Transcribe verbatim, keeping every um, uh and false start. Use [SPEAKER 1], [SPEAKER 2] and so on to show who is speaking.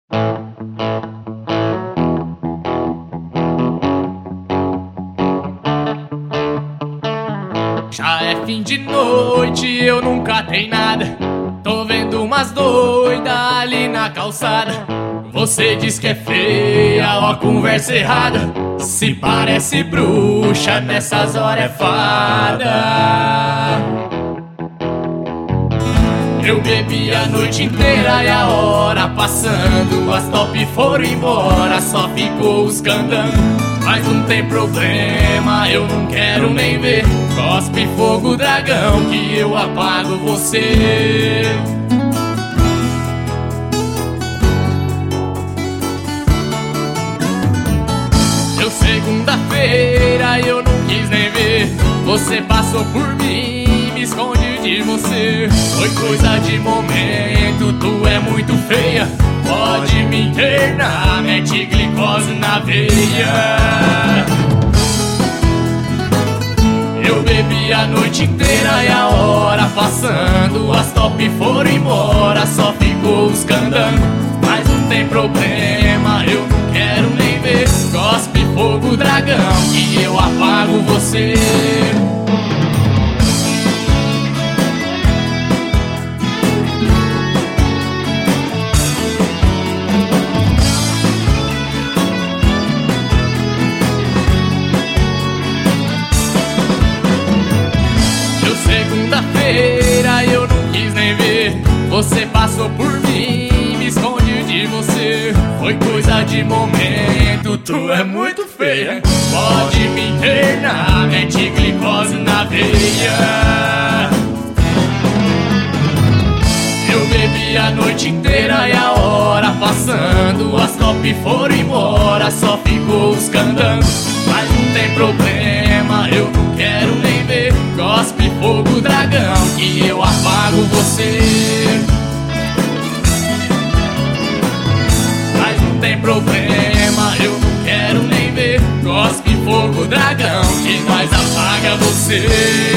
[SPEAKER 1] Já é fim de noite, eu nunca tenho nada. Tô vendo umas doidas ali na calçada. Você diz que é feia, ó, conversa errada. Se parece bruxa, nessas horas é fada. Eu bebi a noite inteira e a hora passando. As top foram embora, só ficou os candangos. Mas não tem problema, eu não quero nem ver. Cospe fogo, dragão, que eu apago você. Deu segunda-feira, eu não quis nem ver. Você passou por mim, me esconde de você. Foi coisa de momento, tu é muito feia. Pode me internar, mete glicose na veia. Eu bebi a noite inteira e a hora passando. As top foram embora, só ficou os candangos. Mas não tem problema, eu não quero nem ver. Cospe fogo, dragão, que eu apago você. Segunda-feira eu não quis nem ver. Você passou por mim, me esconde de você. Foi coisa de momento, tu é muito feia. Pode me internar, mete glicose na veia. Eu bebi a noite inteira e a hora passando. As top foram embora, só ficou os candangos. Mas não tem problema, eu não quero nem ver. Cospe fogo, dragão, que eu apago você. Mas não tem problema, eu não quero nem ver. Cospe fogo, dragão, que nós apaga você.